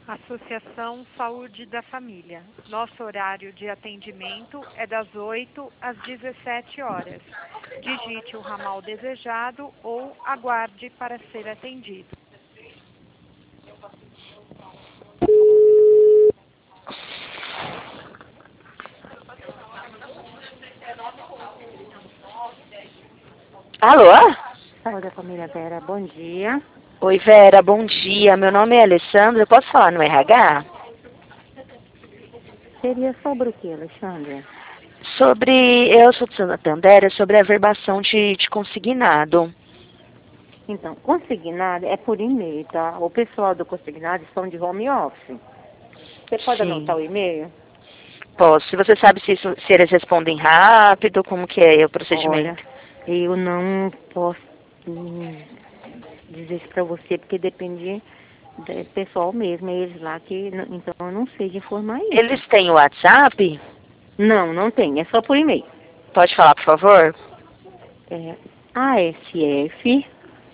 Associação Saúde da Família. Nosso horário de atendimento é das 8 às 17 horas. Digite o ramal desejado ou aguarde para ser atendido. Alô? Saúde da família Vera, bom dia. Oi, Vera, bom dia. Meu nome é Alessandra. Eu posso falar no RH? Seria sobre o que, Alexandre? Eu sou de Santander, sobre a verbação de consignado. Então, consignado é por e-mail, tá? O pessoal do consignado estão de home office. Você pode anotar Sim, o e-mail? posso. Você sabe se eles respondem rápido, como que é o Olha, procedimento? eu não posso dizer isso pra você, porque depende do pessoal mesmo, é eles lá que... Então, eu não sei de informar isso. Eles têm o WhatsApp? Não, não tem, é só por e-mail. Pode falar, por favor? É ASF...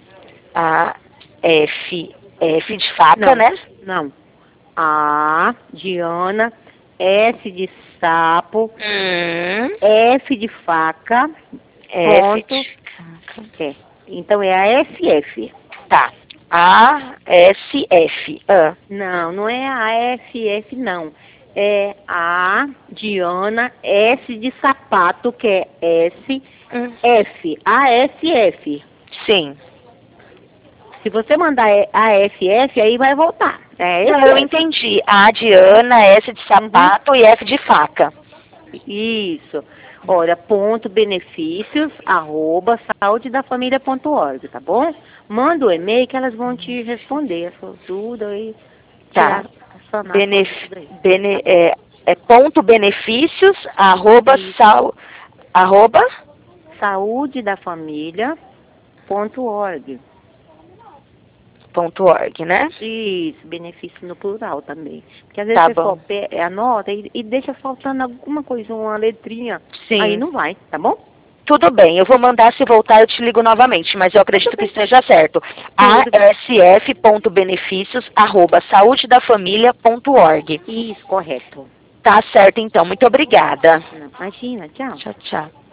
F de faca, Não, né? não. A de Ana, S de sapo, F de faca, F ponto, de faca. é. Então é a SF. Tá. ASF. Não, não é a SF não. É A de Ana, S de sapato, que é S, F, ASF. Sim. Se você mandar AFF, aí vai voltar. É Não, eu SF. entendi. A de Ana, S de Uhum. sapato e F de faca. Isso. Olha, ponto benefícios, @ saudedafamilia.org, tá bom? Manda o e-mail que elas vão te responder a sua dúvida e Tá. tirar, sanar a sua dúvida aí. Ponto benefícios, Isso. arroba, Saudedafamilia.org. ponto org, né? Isso, benefício no plural também. Porque às vezes o Tá pessoal bom. anota e deixa faltando alguma coisa, uma letrinha. Aí Sim. não vai, tá bom? Tudo bem, eu vou mandar, se voltar eu te ligo novamente, mas eu Tudo acredito que bem. esteja certo. Tudo bem. asf.benefícios, saudedafamilia.org. Isso, correto. Tá certo então, muito obrigada. Imagina, tchau. Tchau, tchau.